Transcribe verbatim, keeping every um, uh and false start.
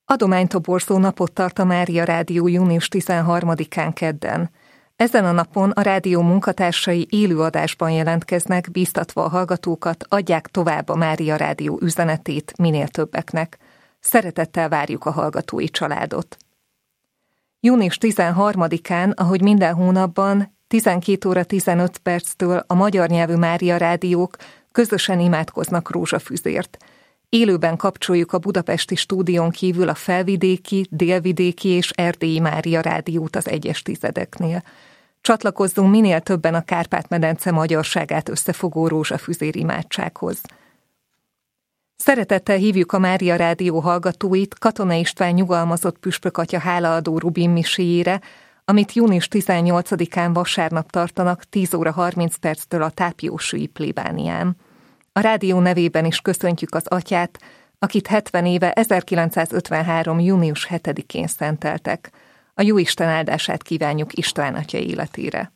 Adománytoborzó napot tart a Mária Rádió június tizenharmadikán kedden. Ezen a napon a rádió munkatársai élőadásban jelentkeznek, bíztatva a hallgatókat, adják tovább a Mária Rádió üzenetét minél többeknek. Szeretettel várjuk a hallgatói családot. június tizenharmadikán, ahogy minden hónapban, tizenkét óra tizenöt perctől a magyar nyelvű Mária Rádiók közösen imádkoznak rózsafüzért. Élőben kapcsoljuk a budapesti stúdión kívül a felvidéki, délvidéki és erdélyi Mária Rádiót az egyes tizedeknél. Csatlakozzunk minél többen a Kárpát-medence magyarságát összefogó rózsafüzér imádsághoz. Szeretettel hívjuk a Mária Rádió hallgatóit Katona István nyugalmazott püspökatya hálaadó Rubin miséjére, amit június tizennyolcadikán vasárnap tartanak tíz óra harminc perctől a Tápjósui plébánián. A rádió nevében is köszöntjük az atyát, akit hetven éve ezerkilencszázötvenhárom. június hetedikén szenteltek. A Jóisten áldását kívánjuk István atya életére.